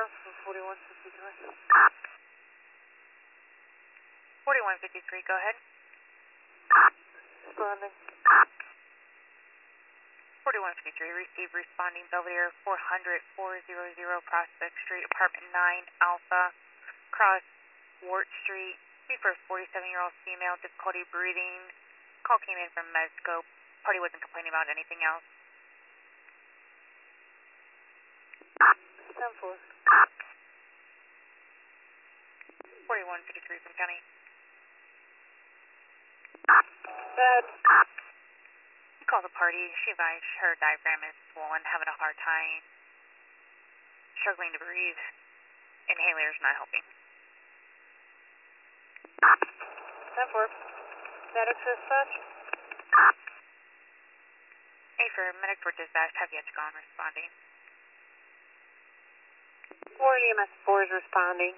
from 4153. 4153, go ahead. Responding. 4153, receive responding Belvedere 400-400 Prospect Street, apartment 9, Alpha, cross Wart Street. First 47-year-old female, difficulty breathing. Call came in from Medscope. Party wasn't complaining about anything else. 10-4. 4153 from County. Bad. Call the party. She advised her diaphragm is swollen, having a hard time, struggling to breathe. Inhaler's not helping. 10-4. Medics dispatch. For medics were dispatched, have yet to go on responding. 4 EMS4 is responding.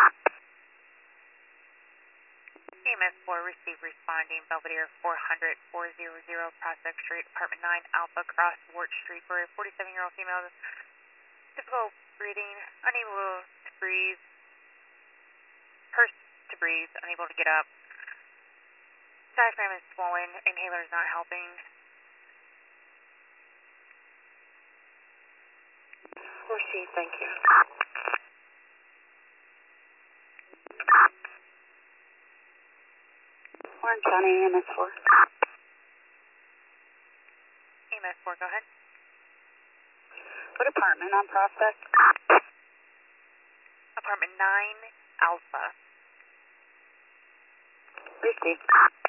EMS 4 receive responding Belvedere 400-400 Prospect Street, apartment 9, Alpha, cross Wart Street for a 47-year-old female, difficult breathing, unable to breathe, to breathe, unable to get up. Diaphragm is swollen, inhaler is not helping. 4C, thank you. Orange County, EMS4. EMS 4, go ahead. What apartment on Prospect? Apartment 9, Alpha. Received.